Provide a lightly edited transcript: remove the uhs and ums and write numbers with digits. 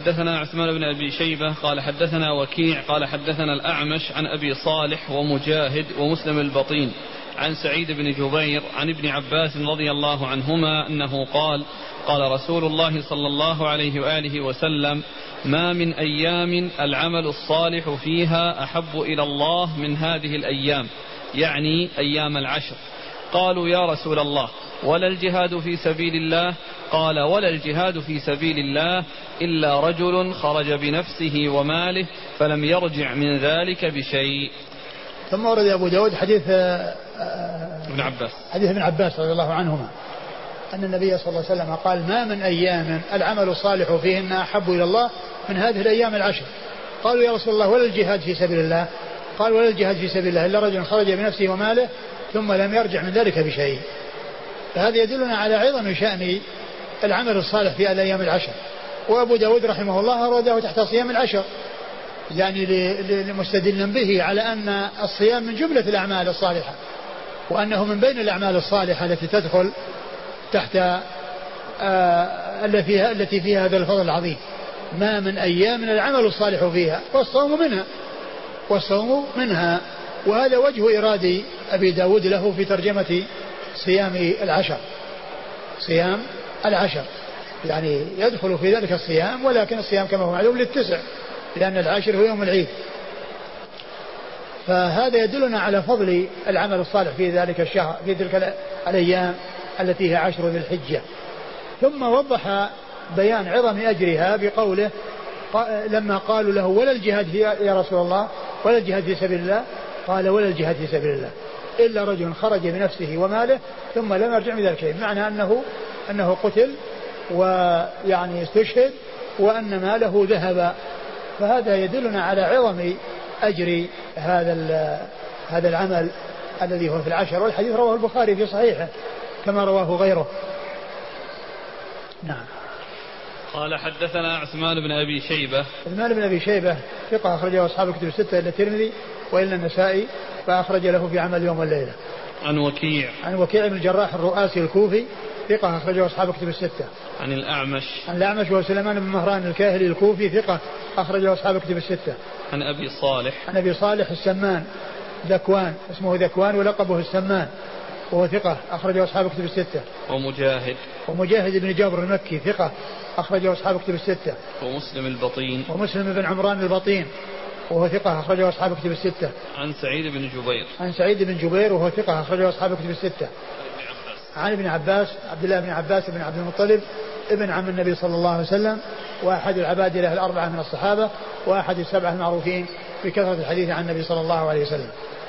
حدثنا عثمان بن أبي شيبة قال حدثنا وكيع قال حدثنا الأعمش عن أبي صالح ومجاهد ومسلم البطين عن سعيد بن جبير عن ابن عباس رضي الله عنهما أنه قال قال رسول الله صلى الله عليه وآله وسلم ما من أيام العمل الصالح فيها أحب إلى الله من هذه الأيام، يعني أيام العشر. قالوا يا رسول الله ولا الجهاد في سبيل الله؟ قال ولا الجهاد في سبيل الله إلا رجل خرج بنفسه وماله فلم يرجع من ذلك بشيء. ثم ورد أبو داود حديث ابن عباس رضي الله عنهما أن النبي صلى الله عليه وسلم قال ما من أيام العمل الصالح فيهن أحب إلى الله من هذه الأيام العشر. قالوا يا رسول الله ولا الجهاد في سبيل الله؟ قال ولا الجهاد في سبيل الله إلا رجل خرج بنفسه وماله ثم لم يرجع من ذلك بشيء. فهذا يدلنا على عظم شأن العمل الصالح في الأيام العشر. وأبو داود رحمه الله أراده تحت صيام العشر، يعني مستدلا به على أن الصيام من جملة الأعمال الصالحة، وأنه من بين الأعمال الصالحة التي تدخل تحت التي فيها هذا الفضل العظيم. ما من أيام العمل الصالح فيها والصوم منها. وهذا وجه إرادة أبي داود له في ترجمة صيام العشر، يعني يدخل في ذلك الصيام، ولكن الصيام كما هو معلوم للتسع، لأن العاشر هو يوم العيد. فهذا يدلنا على فضل العمل الصالح في ذلك الشهر، في تلك الأيام التي هي 10 ذي الحجة. ثم وضح بيان عظم أجرها بقوله لما قالوا له ولا الجهاد يا رسول الله ولا الجهاد في سبيل الله؟ قال ولا الجهاد في سبيل الله إلا رجل خرج بنفسه وماله ثم لم يرجع من ذلك شيء، معنى أنه قتل ويعني استشهد وأن ماله ذهب. فهذا يدلنا على عظم أجر هذا العمل الذي هو في العشر. والحديث رواه البخاري في صحيحه كما رواه غيره. نعم. قال حدثنا عثمان بن أبي شيبة ثقة أخرجه أصحاب الكتب الستة إلا الترمذي وإلا النسائي، فأخرج له في عمل يوم والليلة. عن وكيع بن الجراح الرؤاسي الكوفي ثقة أخرجه أصحاب الكتب الستة. عن الأعمش وهو سليمان بن مهران الكاهلي الكوفي ثقة أخرجه أصحاب الكتب الستة. عن أبي صالح السمان ذكوان، اسمه ذكوان ولقبه السمان، وهو ثقة أخرجه أصحاب الكتب الستة. ومجاهد بن جابر المكي ثقة أخرجه أصحاب الكتب الستة. ومسلم بن عمران البطين وهو ثقة أخرجه أصحاب الكتب الستة. عن سعيد بن جبير وهو ثقة أخرجه أصحاب الكتب الستة. عن ابن عباس عبد الله بن عباس بن عبد المطلب ابن عم النبي صلى الله عليه وسلم، وأحد العباد له الأربعة من الصحابة، وأحد السبعة المعروفين بكثرة الحديث عن النبي صلى الله عليه وسلم.